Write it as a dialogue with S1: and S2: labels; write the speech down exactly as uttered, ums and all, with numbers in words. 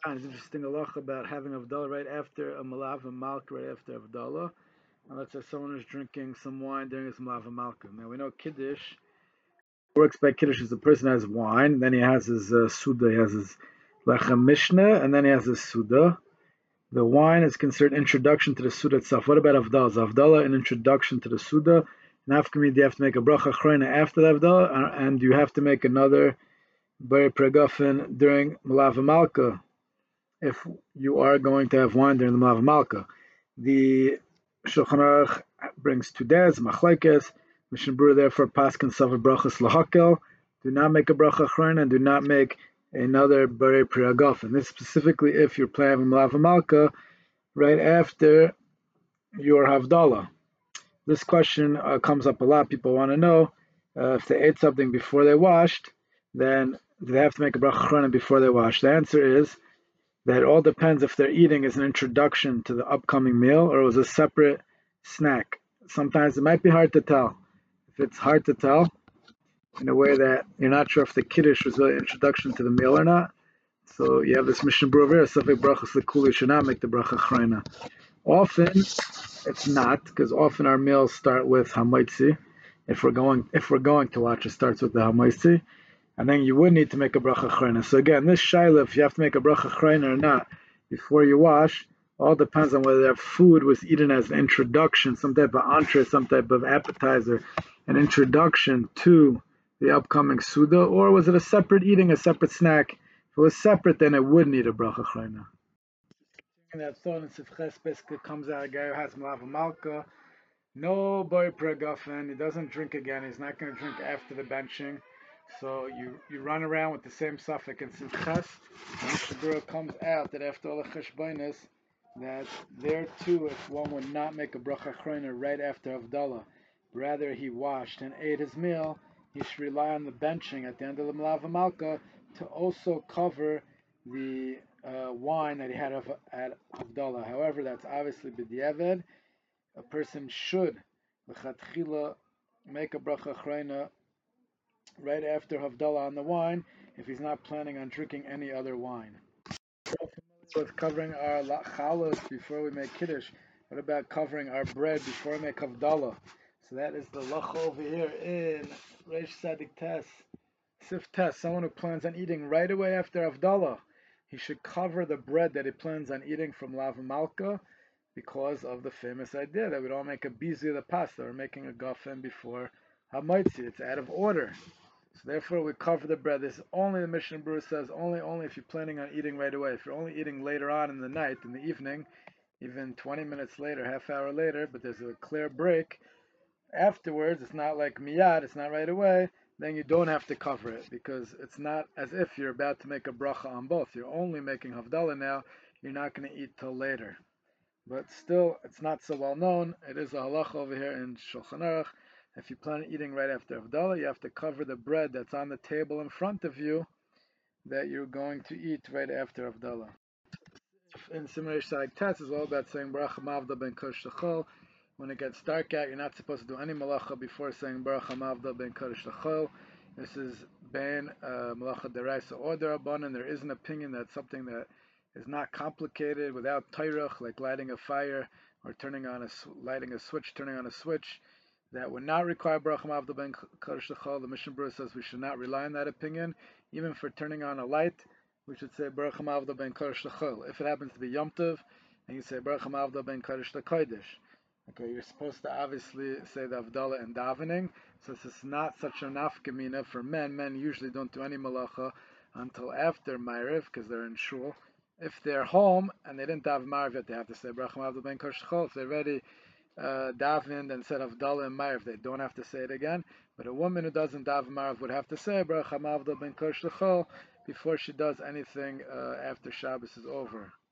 S1: And it's interesting halacha about having Havdalah right after a Malav and Malka, right after Havdalah. And let's say someone is drinking some wine during his Malav and Malka. Now we know Kiddush works by Kiddush is the person has wine, then he has his uh, Suda, he has his Lechem Mishnah, and then he has his Suda. The wine is considered introduction to the Suda itself. What about Havdalah? Is Havdalah an introduction to the Suda? And after me, do you have to make a bracha achrona after the Havdalah? And do you have to make another Bari Pregafen during Malav Malka if you are going to have wine during the Malav Malka? The Shulchan Aruch brings two days, machlekes. Mishnah Berurah therefore paskin sava brachas lahakel. Do not make a bracha achrona and do not make another Bari Pregafen. This specifically if you're planning Malav Malka right after your Havdalah. This question uh, comes up a lot. People want to know uh, if they ate something before they washed, then do they have to make a bracha achrona before they wash? The answer is that it all depends if they're eating as an introduction to the upcoming meal or it was a separate snack. Sometimes it might be hard to tell. If it's hard to tell in a way that you're not sure if the kiddush was really an introduction to the meal or not, so you have this Mishnah Berurah over here, Safek brachas lekuli should not make the bracha achrona. Often it's not, because often our meals start with hamaitzi. If we're going, if we're going to watch, it starts with the hamaitzi, and then you would need to make a bracha achrona. So again, this shaila, if you have to make a bracha achrona or not before you wash, all depends on whether that food was eaten as an introduction, some type of entree, some type of appetizer, an introduction to the upcoming suda, or was it a separate eating, a separate snack? If it was separate, then it would need a bracha achrona. That thought in Sifches basically comes out a guy who has Malava Malka, no boy pregafen, he doesn't drink again, he's not going to drink after the benching. So you, you run around with the same suffix in Sifches, and Mishnah Berurah comes out that after all the cheshbonis, that there too, if one would not make a bracha achrona right after Havdalah, rather he washed and ate his meal, he should rely on the benching at the end of the Malava Malka to also cover the uh, wine that he had of, at Havdalah. However, that's obviously b'diavad. A person should l'chatchila make a bracha achrona right after Havdalah on the wine if he's not planning on drinking any other wine. With covering our chalos before we make kiddush, what about covering our bread before we make Havdalah? So that is the lach over here in Reish Sadik Tes. Sif Tes, someone who plans on eating right away after Havdalah, he should cover the bread that he plans on eating from Lav Malka because of the famous idea that we don't make a bizi of the pasta. We're making a gafen before hamaitzi. It's out of order. So therefore we cover the bread. This is only the Mishnah Berurah says only only if you're planning on eating right away. If you're only eating later on in the night, in the evening, even twenty minutes later, half hour later, but there's a clear break afterwards, it's not like miyad, it's not right away, then you don't have to cover it because it's not as if you're about to make a bracha on both. You're only making havdalah now, you're not going to eat till later. But still, it's not so well known. It is a halacha over here in Shulchan Aruch. If you plan on eating right after havdalah, you have to cover the bread that's on the table in front of you that you're going to eat right after havdalah. In Simrei Shag Tes is all about saying Baruch Hamavda ben Kodesh L'chol. When it gets dark out, you're not supposed to do any malacha before saying Baruch Hamavda ben Kodesh L'chol. This is ben uh, malacha deraisa or derabanan. There is an opinion that something that is not complicated without tayrach, like lighting a fire or turning on a lighting a switch, turning on a switch, that would not require Baruch Hamavda ben Kodesh L'chol. The Mishnah Berurah says we should not rely on that opinion, even for turning on a light. We should say Baruch Hamavda ben Kodesh L'chol. If it happens to be Yom Tov, and you say Baruch Hamavda ben Kodesh L'kodesh. Okay, you're supposed to obviously say the Havdalah and davening. So this is not such a nafkamina for men. Men usually don't do any malacha until after Ma'ariv because they're in shul. If they're home and they didn't daven Ma'ariv yet, they have to say Baruch Hamavda ben Kodesh L'chol. If they're ready uh, davened and said Havdalah and Ma'ariv, they don't have to say it again. But a woman who doesn't daven Ma'ariv would have to say Baruch Hamavda ben Kodesh L'chol before she does anything uh, after Shabbos is over.